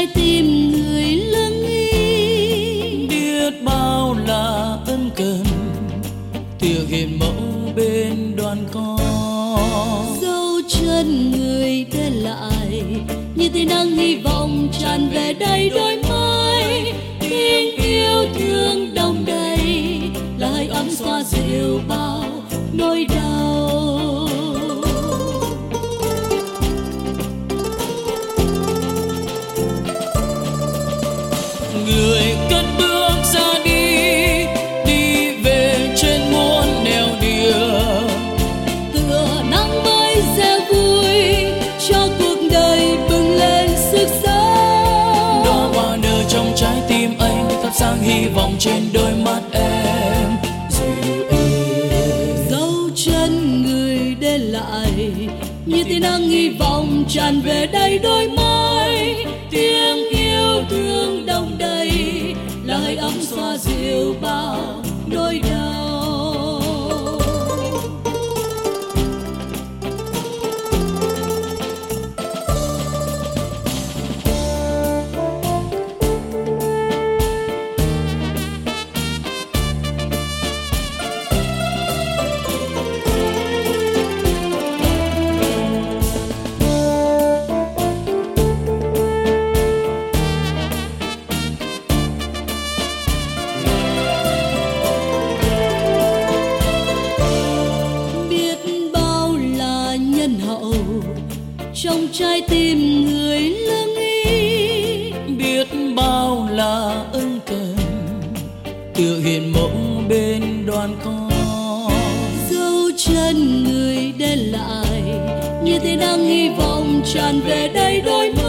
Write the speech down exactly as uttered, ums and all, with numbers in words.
trái tim người lương nghi. Biết bao là ân cần tiệc hiền mẫu bên đoàn con, Dấu chân người để lại như tia nắng hy vọng tràn về đây đôi mai. Tiếng yêu thương đông đầy là hơi ấm xoa dịu bao nỗi đau. người cất bước ra đi, đi về trên muôn nẻo đường. Tựa nắng mới gieo vui cho cuộc đời bừng lên sức sống. Đóa hoa nở trong trái tim anh thắp sáng hy vọng trên đôi mắt em. Dịu êm Dấu chân người để lại như tia nắng hy vọng tràn về đây đôi mai. Tiếng yêu thương đông đầy là hơi ấm xoa dịu bao nỗi đau. Trong trái tim người lương ý, biết bao là ân cần tựa hiền mẫu bên đoàn con, dấu chân người để lại như tia nắng hy vọng tràn về đây đôi